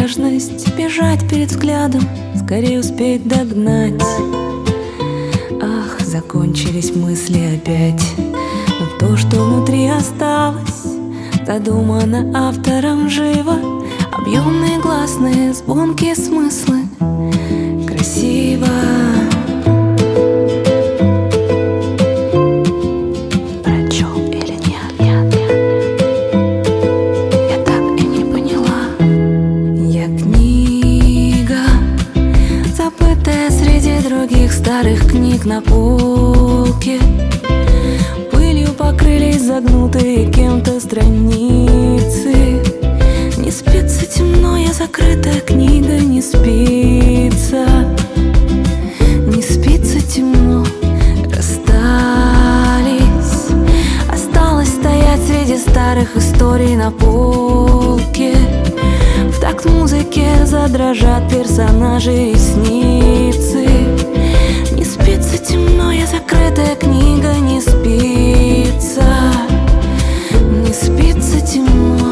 нежность, бежать перед взглядом, скорее успеть догнать. Ах, закончились мысли опять, но то, что внутри осталось, задумано автором живо. Объемные, гласные, звонкие смыслы, красиво. Прочел или нет? Я так и не поняла. Я книга, забытая среди других старых книг на полке. Пылью покрылись загнутые кем-то страницы. Не спится темно, я закрытая книга, не спится. Не спится темно, расстались. Осталось стоять среди старых историй на полке. В такт музыке задрожат персонажи ресницы. Не спится темно, я закрытая книга, не спится. Не спится темно.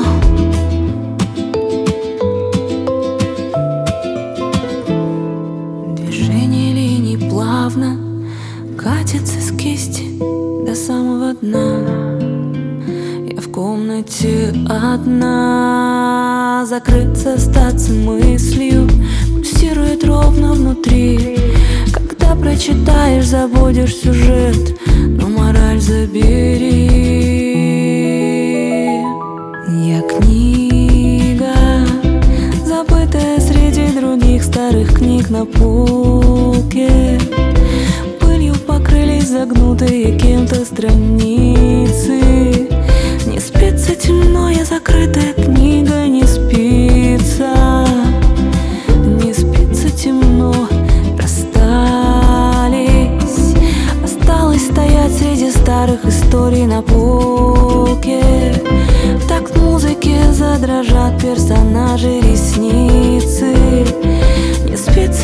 Движение линий плавно катится с кисти до самого дна. Я в комнате одна, закрыться, остаться мыслью, пульсирует ровно внутри. Когда прочитаешь, забудешь сюжет, но мораль забери. Я книга, забытая среди других старых книг на полке. Пылью покрылись загнутые кем-то страницы. Не спится темно, я закрытая книга, не спится. Не спится темно, расстались. Осталось стоять среди старых историй на полке. В такт музыки задрожат персонажи ресницы. Не спится